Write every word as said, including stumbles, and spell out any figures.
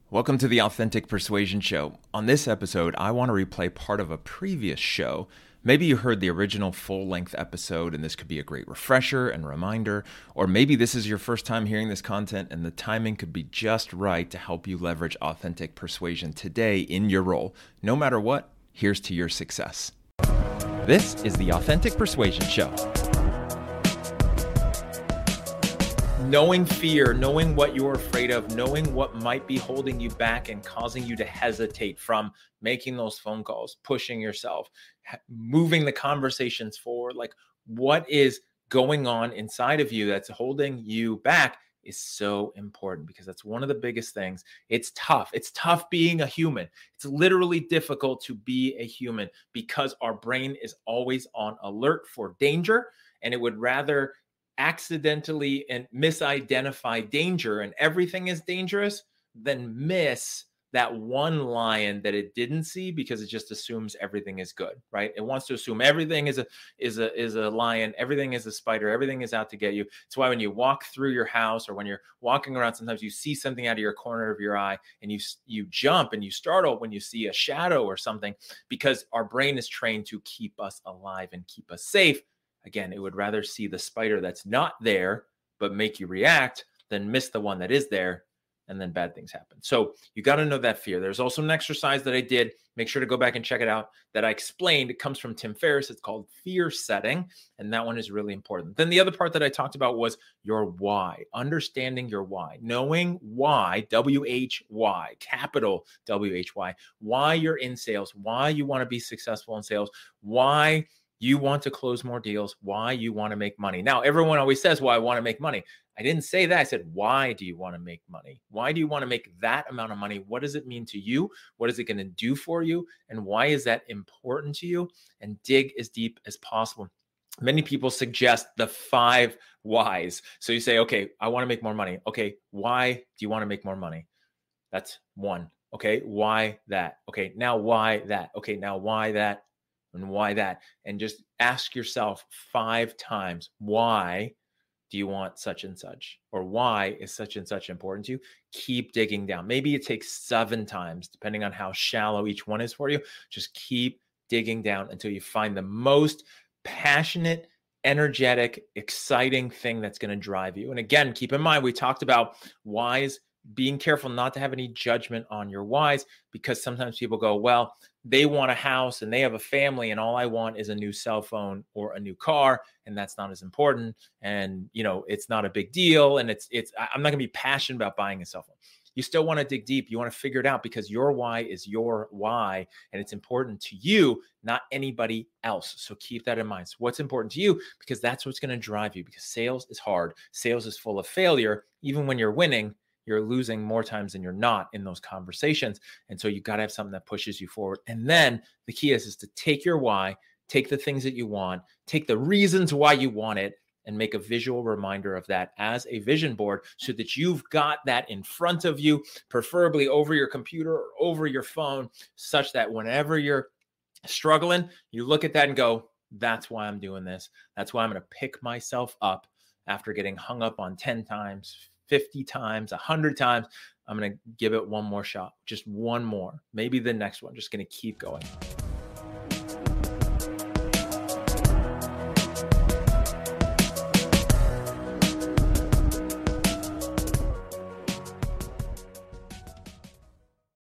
Welcome to the Authentic Persuasion Show. On this episode, I want to replay part of a previous show. Maybe you heard the original full-length episode, and this could be a great refresher and reminder, or maybe this is your first time hearing this content, and the timing could be just right to help you leverage authentic persuasion today in your role. No matter what, here's to your success. This is the Authentic Persuasion Show. Knowing fear, knowing what you're afraid of, knowing what might be holding you back and causing you to hesitate from making those phone calls, pushing yourself, moving the conversations forward, like what is going on inside of you that's holding you back is so important, because that's one of the biggest things. It's tough. It's tough being a human. It's literally difficult to be a human because our brain is always on alert for danger, and it would rather accidentally and misidentify danger and everything is dangerous than miss that one lion that it didn't see because it just assumes everything is good, right? It wants to assume everything is a is a is a lion, everything is a spider, everything is out to get you. It's why when you walk through your house or when you're walking around, sometimes you see something out of your corner of your eye and you you jump and you startle when you see a shadow or something, because our brain is trained to keep us alive and keep us safe. Again, it would rather see the spider that's not there, but make you react, than miss the one that is there, and then bad things happen. So you got to know that fear. There's also an exercise that I did. Make sure to go back and check it out that I explained. It comes from Tim Ferriss. It's called fear setting, and that one is really important. Then the other part that I talked about was your why, understanding your why, knowing why, W H Y, capital W H Y, why you're in sales, why you want to be successful in sales, why you want to close more deals, why you want to make money. Now, everyone always says, well, I want to make money. I didn't say that. I said, why do you want to make money? Why do you want to make that amount of money? What does it mean to you? What is it going to do for you? And why is that important to you? And dig as deep as possible. Many people suggest the five whys. So you say, okay, I want to make more money. Okay, why do you want to make more money? That's one. Okay, why that? Okay, now why that? Okay, now why that? And why that? And just ask yourself five times, why do you want such and such? Or why is such and such important to you? Keep digging down. Maybe it takes seven times, depending on how shallow each one is for you. Just keep digging down until you find the most passionate, energetic, exciting thing that's going to drive you. And again, keep in mind, we talked about whys, being careful not to have any judgment on your whys, because sometimes people go, well, they want a house and they have a family and all I want is a new cell phone or a new car, and that's not as important. And, you know, it's not a big deal. And it's, it's, I'm not gonna be passionate about buying a cell phone. You still want to dig deep. You want to figure it out, because your why is your why, and it's important to you, not anybody else. So keep that in mind. So what's important to you, because that's what's going to drive you, because sales is hard. Sales is full of failure. Even when you're winning, you're losing more times than you're not in those conversations. And so you got to have something that pushes you forward. And then the key is, is to take your why, take the things that you want, take the reasons why you want it, and make a visual reminder of that as a vision board, so that you've got that in front of you, preferably over your computer or over your phone, such that whenever you're struggling, you look at that and go, that's why I'm doing this. That's why I'm going to pick myself up after getting hung up on ten times, fifty times, one hundred times. I'm going to give it one more shot, just one more, maybe the next one, just going to keep going.